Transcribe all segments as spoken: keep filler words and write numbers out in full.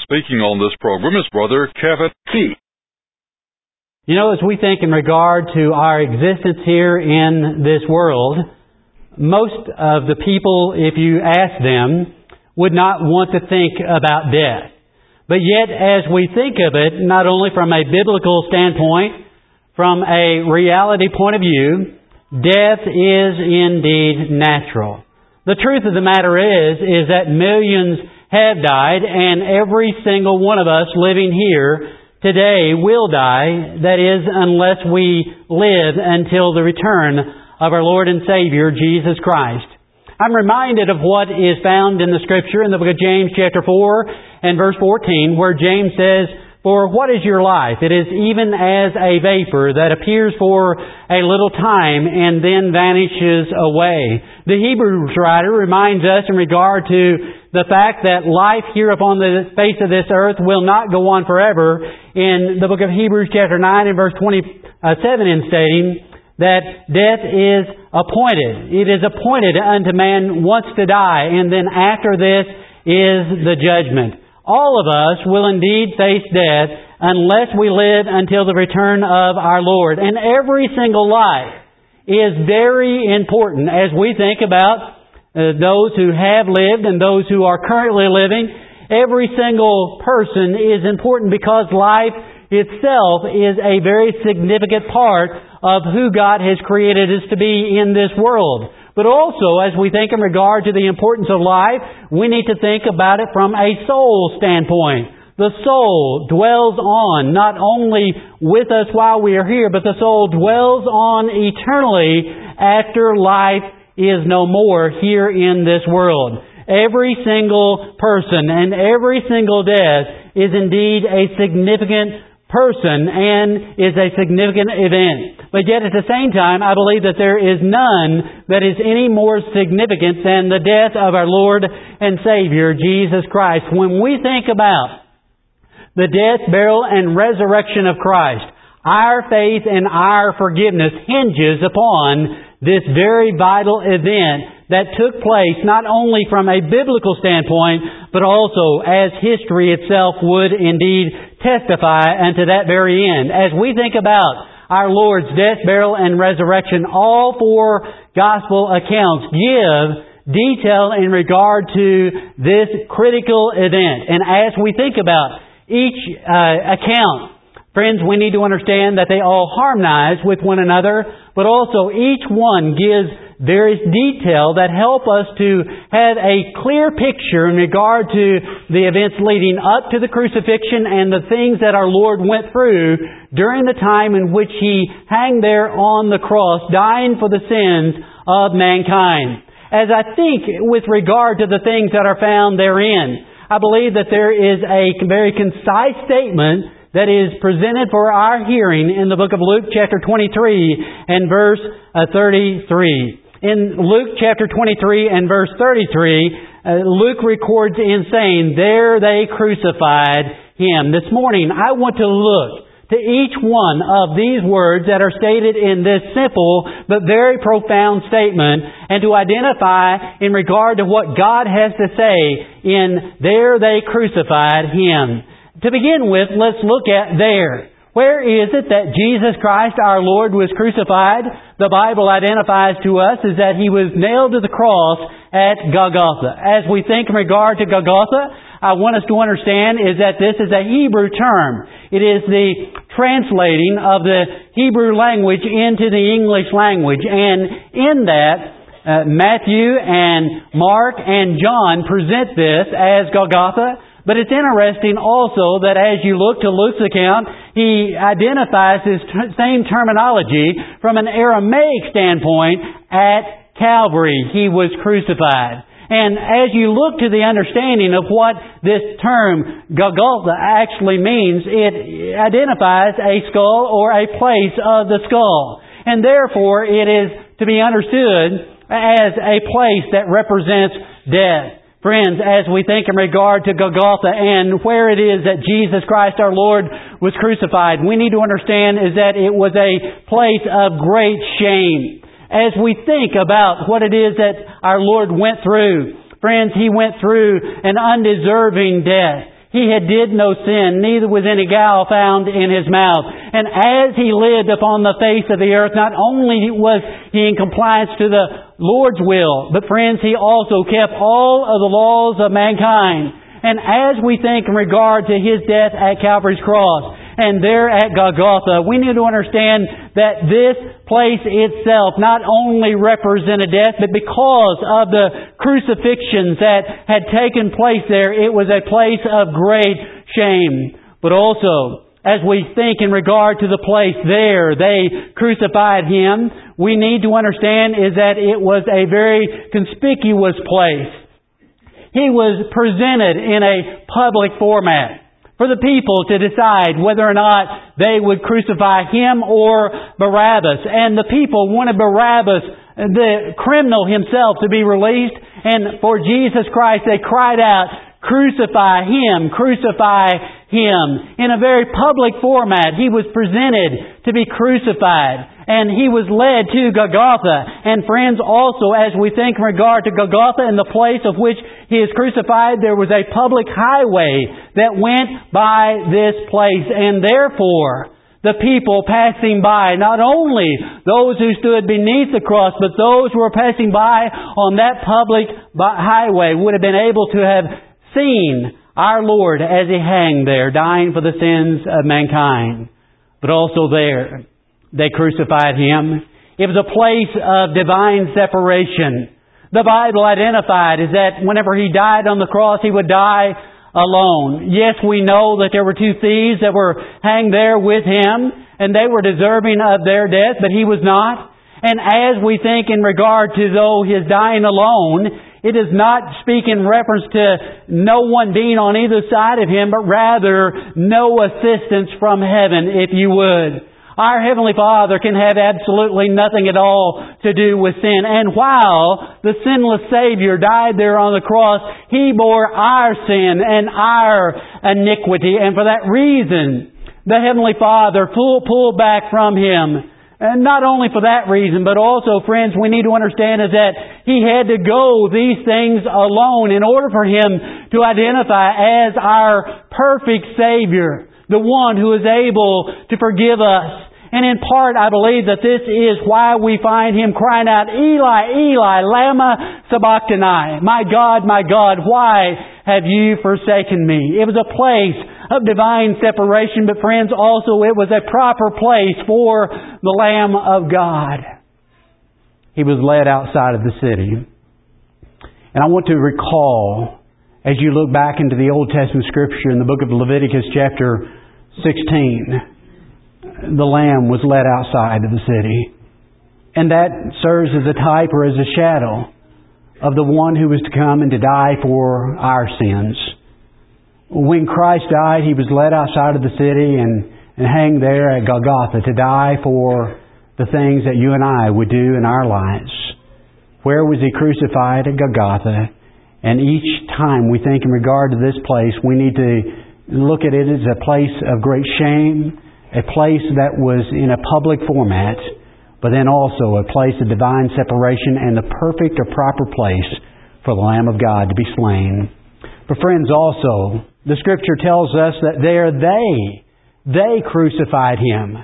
speaking on this program is Brother Kevin T. You know, as we think in regard to our existence here in this world, most of the people, if you ask them, would not want to think about death. But yet, as we think of it, not only from a biblical standpoint, from a reality point of view, death is indeed natural. The truth of the matter is, is that millions have died, and every single one of us living here today will die. That is, unless we live until the return of our Lord and Savior, Jesus Christ. I'm reminded of what is found in the Scripture in the book of James chapter four and verse fourteen, where James says, "For what is your life? It is even as a vapor that appears for a little time and then vanishes away." The Hebrews writer reminds us in regard to the fact that life here upon the face of this earth will not go on forever in the book of Hebrews chapter nine and verse twenty-seven, in stating that death is appointed. It is appointed unto man once to die, and then after this is the judgment. All of us will indeed face death unless we live until the return of our Lord. And every single life is very important as we think about uh, those who have lived and those who are currently living. Every single person is important because life itself is a very significant part of who God has created us to be in this world. But also, as we think in regard to the importance of life, we need to think about it from a soul standpoint. The soul dwells on, not only with us while we are here, but the soul dwells on eternally after life is no more here in this world. Every single person and every single death is indeed a significant person and is a significant event. But yet at the same time, I believe that there is none that is any more significant than the death of our Lord and Savior, Jesus Christ. When we think about the death, burial, and resurrection of Christ, our faith and our forgiveness hinges upon this very vital event that took place not only from a biblical standpoint, but also as history itself would indeed testify unto that very end. As we think about our Lord's death, burial, and resurrection, all four gospel accounts give detail in regard to this critical event. And as we think about each uh, account, friends, we need to understand that they all harmonize with one another, but also each one gives various detail that help us to have a clear picture in regard to the events leading up to the crucifixion and the things that our Lord went through during the time in which He hung there on the cross, dying for the sins of mankind. As I think with regard to the things that are found therein, I believe that there is a very concise statement that is presented for our hearing in the book of Luke chapter twenty-three and verse thirty-three. In Luke chapter twenty-three and verse thirty-three, uh, Luke records in saying, "There they crucified Him." This morning, I want to look to each one of these words that are stated in this simple but very profound statement and to identify in regard to what God has to say in "There they crucified Him." To begin with, let's look at there. Where is it that Jesus Christ, our Lord, was crucified? The Bible identifies to us is that He was nailed to the cross at Golgotha. As we think in regard to Golgotha, I want us to understand is that this is a Hebrew term. It is the translating of the Hebrew language into the English language. And in that, uh, Matthew and Mark and John present this as Golgotha. But it's interesting also that as you look to Luke's account, he identifies this t- same terminology from an Aramaic standpoint at Calvary. He was crucified. And as you look to the understanding of what this term Golgotha actually means, it identifies a skull or a place of the skull. And therefore it is to be understood as a place that represents death. Friends, as we think in regard to Golgotha and where it is that Jesus Christ our Lord was crucified, we need to understand is that it was a place of great shame. As we think about what it is that our Lord went through, friends, He went through an undeserving death. He had did no sin, neither was any guile found in His mouth. And as He lived upon the face of the earth, not only was He in compliance to the Lord's will, but friends, He also kept all of the laws of mankind. And as we think in regard to His death at Calvary's cross, and there at Golgotha, we need to understand that this place itself not only represented death, but because of the crucifixions that had taken place there, it was a place of great shame. But also, as we think in regard to the place there, they crucified Him, we need to understand is that it was a very conspicuous place. He was presented in a public format for the people to decide whether or not they would crucify Him or Barabbas. And the people wanted Barabbas, the criminal himself, to be released. And for Jesus Christ, they cried out, "Crucify Him! Crucify Him!" In a very public format, He was presented to be crucified. And He was led to Golgotha. And friends, also, as we think in regard to Golgotha and the place of which He is crucified, there was a public highway that went by this place. And therefore, the people passing by, not only those who stood beneath the cross, but those who were passing by on that public highway would have been able to have seen our Lord as He hung there, dying for the sins of mankind. But also there, they crucified Him. It was a place of divine separation. The Bible identified is that whenever He died on the cross, He would die alone. Yes, we know that there were two thieves that were hanged there with Him, and they were deserving of their death, but He was not. And as we think in regard to though His dying alone, it does not speak in reference to no one being on either side of Him, but rather no assistance from heaven, if you would. Our Heavenly Father can have absolutely nothing at all to do with sin. And while the sinless Savior died there on the cross, He bore our sin and our iniquity. And for that reason, the Heavenly Father pulled back from Him. And not only for that reason, but also, friends, we need to understand is that He had to go these things alone in order for Him to identify as our perfect Savior, the one who is able to forgive us. And in part, I believe that this is why we find Him crying out, "Eli, Eli, lama sabachthani." My God, my God, why have you forsaken me? It was a place of divine separation, but friends, also it was a proper place for the Lamb of God. He was led outside of the city. And I want to recall, as you look back into the Old Testament Scripture in the book of Leviticus chapter sixteen, the Lamb was led outside of the city. And that serves as a type or as a shadow of the one who was to come and to die for our sins. When Christ died, He was led outside of the city and, and hanged there at Golgotha to die for the things that you and I would do in our lives. Where was He crucified? At Golgotha. And each time we think in regard to this place, we need to look at it as a place of great shame, a place that was in a public format, but then also a place of divine separation and the perfect or proper place for the Lamb of God to be slain. But friends, also, the Scripture tells us that there they, they crucified Him.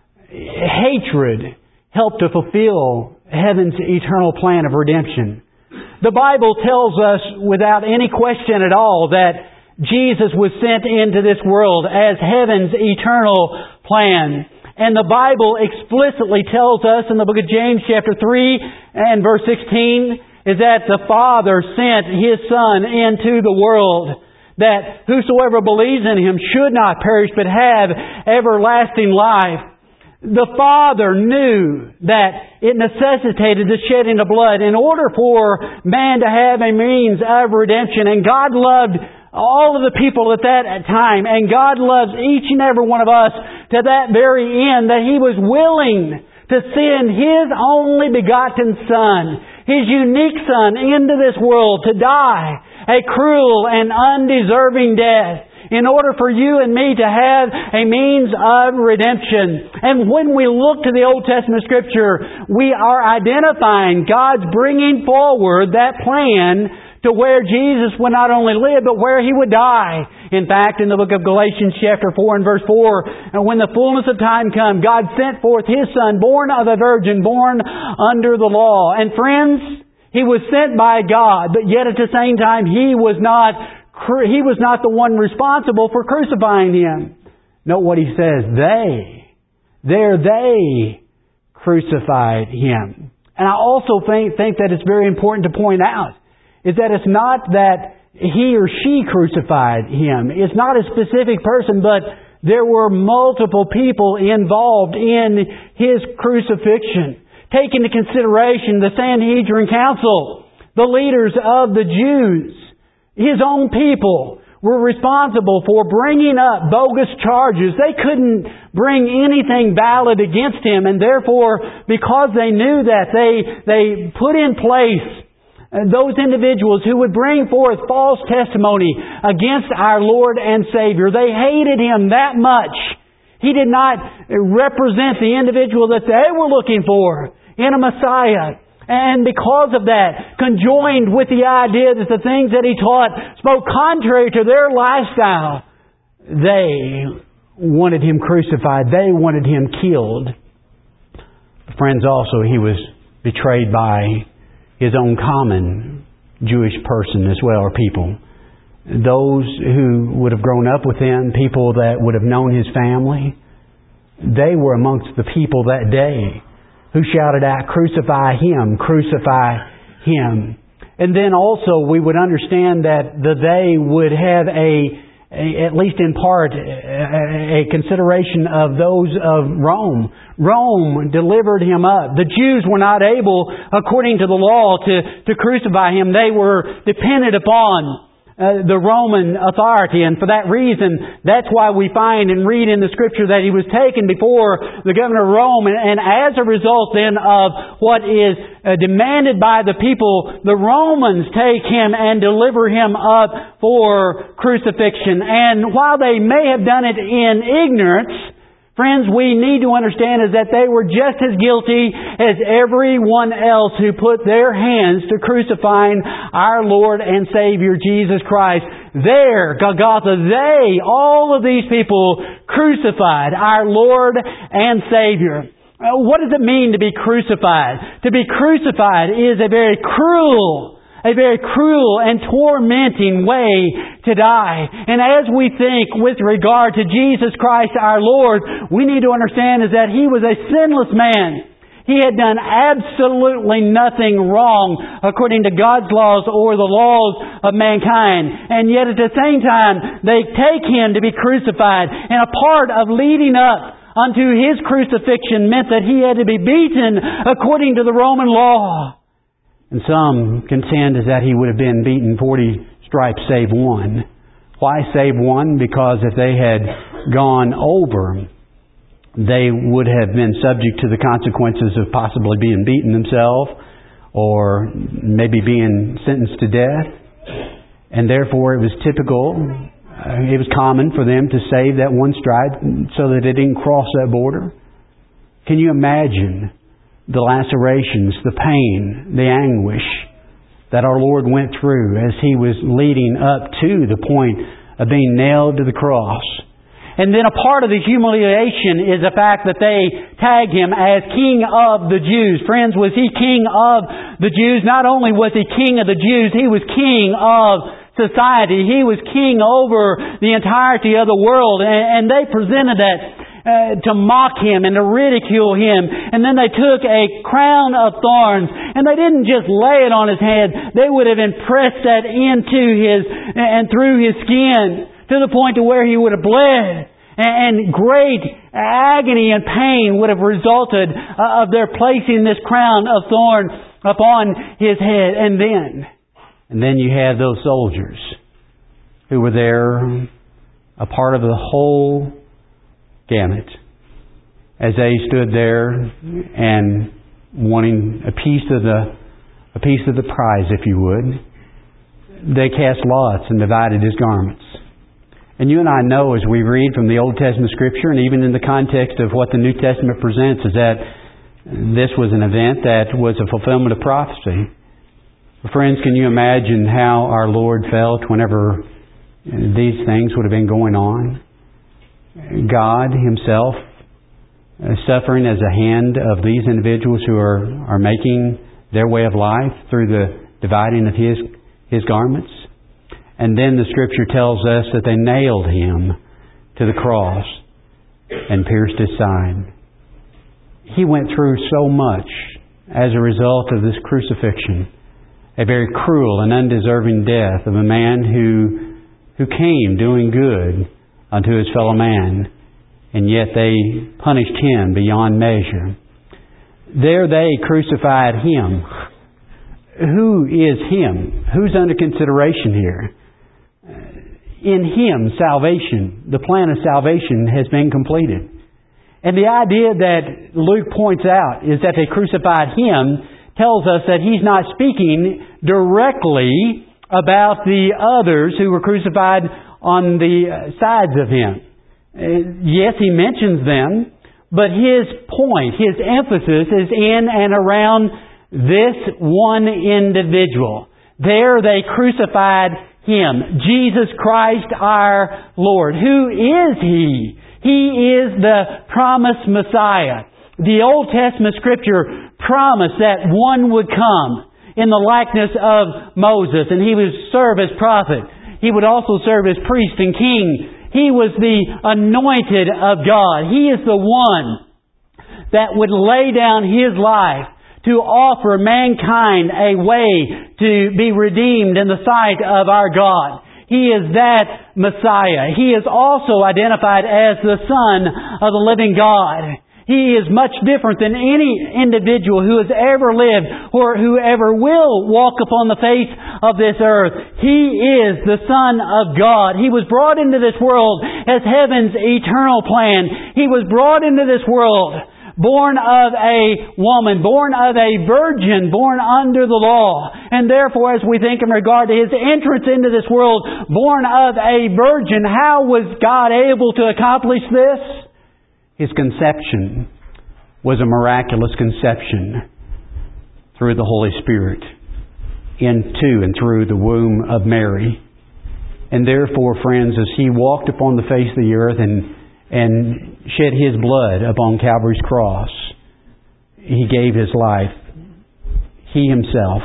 Hatred helped to fulfill heaven's eternal plan of redemption. The Bible tells us without any question at all that Jesus was sent into this world as heaven's eternal plan. And the Bible explicitly tells us in the book of James chapter three and verse sixteen is that the Father sent His Son into the world, that whosoever believes in Him should not perish but have everlasting life. The Father knew that it necessitated the shedding of blood in order for man to have a means of redemption. And God loved all of the people at that time. And God loves each and every one of us to that very end, that He was willing to send His only begotten Son, His unique Son, into this world to die a cruel and undeserving death in order for you and me to have a means of redemption. And when we look to the Old Testament Scripture, we are identifying God's bringing forward that plan to where Jesus would not only live, but where He would die. In fact, in the book of Galatians chapter four and verse four, and when the fullness of time come, God sent forth His Son, born of a virgin, born under the law. And friends, He was sent by God, but yet at the same time, He was not, He was not the one responsible for crucifying Him. Note what He says, they, there they crucified Him. And I also think, think that it's very important to point out is that it's not that he or she crucified Him. It's not a specific person, but there were multiple people involved in His crucifixion. Take into consideration the Sanhedrin Council, the leaders of the Jews, His own people were responsible for bringing up bogus charges. They couldn't bring anything valid against Him, and therefore, because they knew that, they, they put in place those individuals who would bring forth false testimony against our Lord and Savior. They hated Him that much. He did not represent the individual that they were looking for in a Messiah. And because of that, conjoined with the idea that the things that He taught spoke contrary to their lifestyle, they wanted Him crucified. They wanted Him killed. Friends, also, He was betrayed by His own common Jewish person as well, or people. Those who would have grown up with Him, people that would have known His family, they were amongst the people that day who shouted out, "Crucify Him, crucify Him." And then also we would understand that the they would have a, a at least in part, a, a consideration of those of Rome. Rome delivered Him up. The Jews were not able, according to the law, to, to crucify Him. They were dependent upon Uh, the Roman authority, and for that reason, that's why we find and read in the Scripture that He was taken before the governor of Rome, and, and as a result then of what is uh, demanded by the people, the Romans take Him and deliver Him up for crucifixion. And while they may have done it in ignorance, friends, we need to understand is that they were just as guilty as everyone else who put their hands to crucifying our Lord and Savior Jesus Christ. There, Golgotha, they, all of these people crucified our Lord and Savior. What does it mean to be crucified? To be crucified is a very cruel A very cruel and tormenting way to die. And as we think with regard to Jesus Christ our Lord, we need to understand is that He was a sinless man. He had done absolutely nothing wrong according to God's laws or the laws of mankind. And yet at the same time, they take Him to be crucified. And a part of leading up unto His crucifixion meant that He had to be beaten according to the Roman law. And some contend is that He would have been beaten forty stripes save one. Why save one? Because if they had gone over, they would have been subject to the consequences of possibly being beaten themselves or maybe being sentenced to death. And therefore it was typical, uh, it was common for them to save that one stripe so that they didn't cross that border. Can you imagine the lacerations, the pain, the anguish that our Lord went through as He was leading up to the point of being nailed to the cross? And then a part of the humiliation is the fact that they tag Him as King of the Jews. Friends, was He King of the Jews? Not only was He King of the Jews, He was King of society. He was King over the entirety of the world. And they presented that Uh, to mock Him and to ridicule Him. And then they took a crown of thorns and they didn't just lay it on His head. They would have impressed that into His and through His skin to the point to where He would have bled. And great agony and pain would have resulted of their placing this crown of thorns upon His head. And then, and then you had those soldiers who were there, a part of the whole gamut, as they stood there and wanting a piece of the a piece of the prize, if you would. They cast lots and divided His garments. And you and I know, as we read from the Old Testament Scripture, and even in the context of what the New Testament presents, is that this was an event that was a fulfillment of prophecy. Friends, can you imagine how our Lord felt whenever these things would have been going on. God Himself uh, suffering as a hand of these individuals who are, are making their way of life through the dividing of His, His garments. And then the Scripture tells us that they nailed Him to the cross and pierced His side. He went through so much as a result of this crucifixion. A very cruel and undeserving death of a man who who came doing good unto his fellow man, and yet they punished Him beyond measure. There they crucified Him. Who is Him? Who's under consideration here? In Him, salvation, the plan of salvation has been completed. And the idea that Luke points out is that they crucified Him tells us that he's not speaking directly about the others who were crucified on the sides of Him. Yes, he mentions them, but his point, his emphasis is in and around this one individual. There they crucified Him, Jesus Christ our Lord. Who is He? He is the promised Messiah. The Old Testament Scripture promised that one would come in the likeness of Moses, and He would serve as prophet. He would also serve as priest and king. He was the anointed of God. He is the one that would lay down His life to offer mankind a way to be redeemed in the sight of our God. He is that Messiah. He is also identified as the Son of the living God. He is much different than any individual who has ever lived or who ever will walk upon the face of this earth. He is the Son of God. He was brought into this world as heaven's eternal plan. He was brought into this world born of a woman, born of a virgin, born under the law. And therefore, as we think in regard to His entrance into this world, born of a virgin, how was God able to accomplish this? His conception was a miraculous conception through the Holy Spirit into and through the womb of Mary. And therefore, friends, as He walked upon the face of the earth and, and shed His blood upon Calvary's cross, He gave His life, He Himself,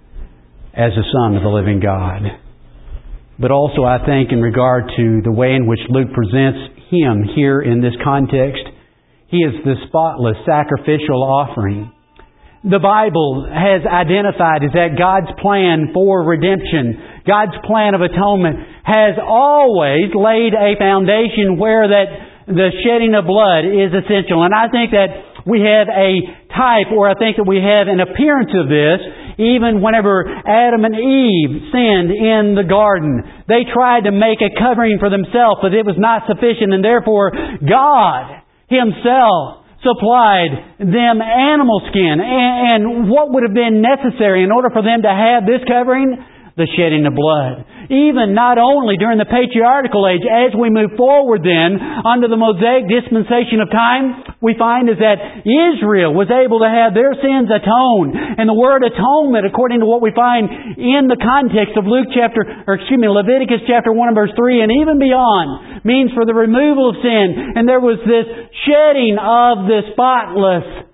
as the Son of the living God. But also, I think, in regard to the way in which Luke presents Him here in this context, He is the spotless sacrificial offering. The Bible has identified as that God's plan for redemption, God's plan of atonement, has always laid a foundation where that the shedding of blood is essential. And I think that we have a type, or I think that we have an appearance of this, even whenever Adam and Eve sinned in the garden. They tried to make a covering for themselves, but it was not sufficient, and therefore God Himself supplied them animal skin. And what would have been necessary in order for them to have this covering? The shedding of blood. Even not only during the patriarchal age, as we move forward then, under the Mosaic dispensation of time, we find is that Israel was able to have their sins atoned. And the word atonement, according to what we find in the context of Luke chapter, or excuse me, Leviticus chapter one and verse three, and even beyond, means for the removal of sin. And there was this shedding of the spotless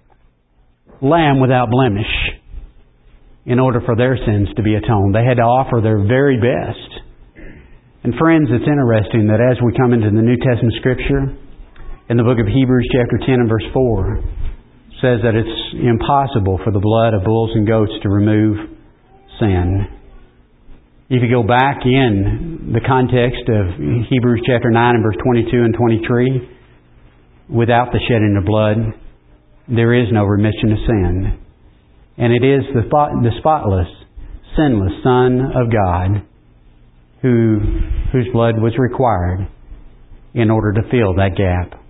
lamb without blemish, in order for their sins to be atoned. They had to offer their very best. And friends, it's interesting that as we come into the New Testament Scripture, in the book of Hebrews chapter ten and verse four, says that it's impossible for the blood of bulls and goats to remove sin. If you go back in the context of Hebrews chapter nine and verse twenty-two and twenty-three, without the shedding of blood, there is no remission of sin. And it is the, the spotless, sinless Son of God who, whose blood was required in order to fill that gap.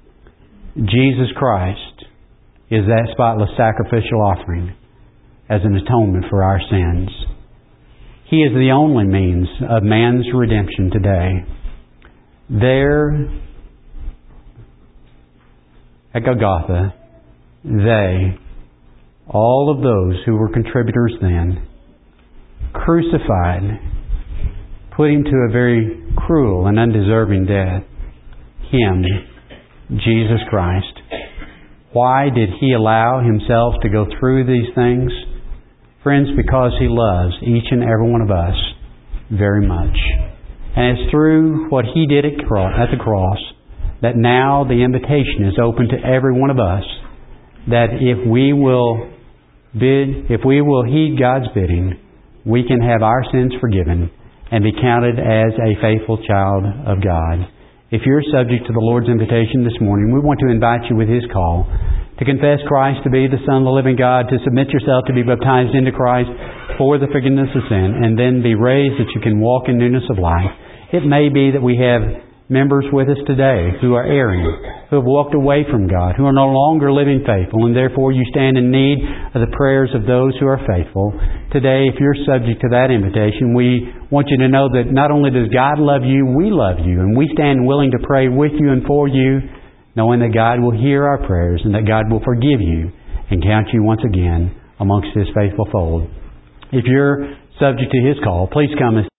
Jesus Christ is that spotless sacrificial offering as an atonement for our sins. He is the only means of man's redemption today. There, at Golgotha, they, all of those who were contributors then, crucified, put Him to a very cruel and undeserving death. Him, Jesus Christ. Why did He allow Himself to go through these things? Friends, because He loves each and every one of us very much. And it's through what He did at the cross that now the invitation is open to every one of us, that if we will bid, if we will heed God's bidding, we can have our sins forgiven and be counted as a faithful child of God. If you're subject to the Lord's invitation this morning, we want to invite you with His call to confess Christ to be the Son of the living God, to submit yourself to be baptized into Christ for the forgiveness of sin, and then be raised that you can walk in newness of life. It may be that we have members with us today who are erring, who have walked away from God, who are no longer living faithful, and therefore you stand in need of the prayers of those who are faithful. Today, if you're subject to that invitation, we want you to know that not only does God love you, we love you, and we stand willing to pray with you and for you, knowing that God will hear our prayers and that God will forgive you and count you once again amongst His faithful fold. If you're subject to His call, please come and